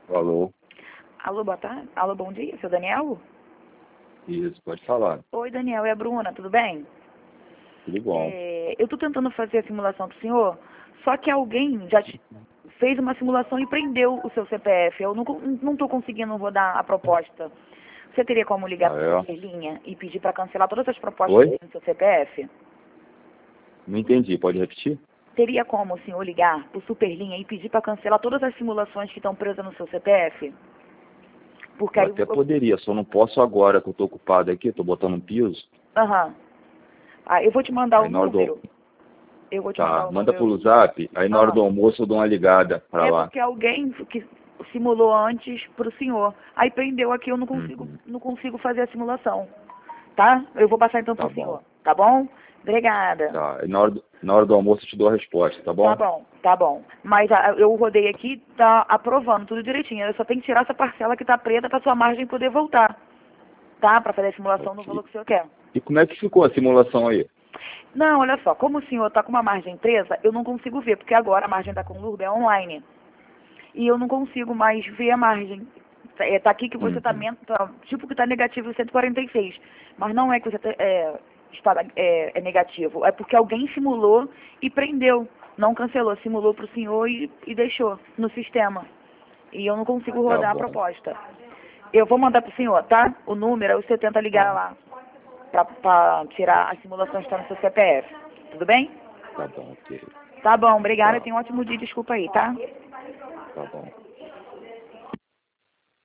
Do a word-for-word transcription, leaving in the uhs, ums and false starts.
Alô? Alô, boa tarde. Alô, bom dia, seu Daniel? Isso, pode falar. Oi, Daniel, é a Bruna, tudo bem? Tudo bom. É, eu estou tentando fazer a simulação pro senhor, só que alguém já te- fez uma simulação e prendeu o seu C P F. Eu não estou conseguindo rodar a proposta. Você teria como ligar Ah, para a é? linha e pedir para cancelar todas as propostas Oi? que tem no seu C P F? Não entendi, pode repetir? Teria como o senhor ligar para o Superlinha e pedir para cancelar todas as simulações que estão presas no seu C P F? Porque Eu aí até eu... poderia, só não posso agora que eu tô ocupado aqui, tô botando um piso. Aham. Ah, eu vou te mandar o Aí na hora do... número. Eu vou te mandar Tá, o manda número. pelo zap, aí na hora Ah, do almoço eu dou uma ligada pra é lá. porque alguém que simulou antes pro senhor. Aí prendeu aqui, eu não consigo, Uhum. não consigo fazer a simulação. Tá? Eu vou passar então Tá pro bom. senhor. Tá bom? Obrigada. Tá, aí na hora do, na hora do almoço eu te dou a resposta, tá Tá bom? bom, tá bom. Mas a, eu rodei aqui, tá aprovando tudo direitinho. Eu só tenho que tirar essa parcela que tá preta pra sua margem poder voltar. Tá? Pra fazer a simulação no valor Ok. que o senhor quer. E como é que ficou a simulação aí? Não, olha só, como o senhor está com uma margem presa, eu não consigo ver, porque agora a margem da Conlurb é online. E eu não consigo mais ver a margem. É, tá aqui que você está, Uhum. tá, tipo que está negativo cento e quarenta e seis. Mas não é que você tá, é, está é, é negativo. É porque alguém simulou e prendeu. Não cancelou, simulou para o senhor e, e deixou no sistema. E eu não consigo Tá rodar a bom, proposta. Eu vou mandar para o senhor, tá? O número, aí você tenta ligar lá para tirar as simulações que estão no seu C P F. Tudo bem? tá bom, ok. Tá bom, obrigada. Tá, Tenha um ótimo dia. Desculpa aí, tá? tá bom.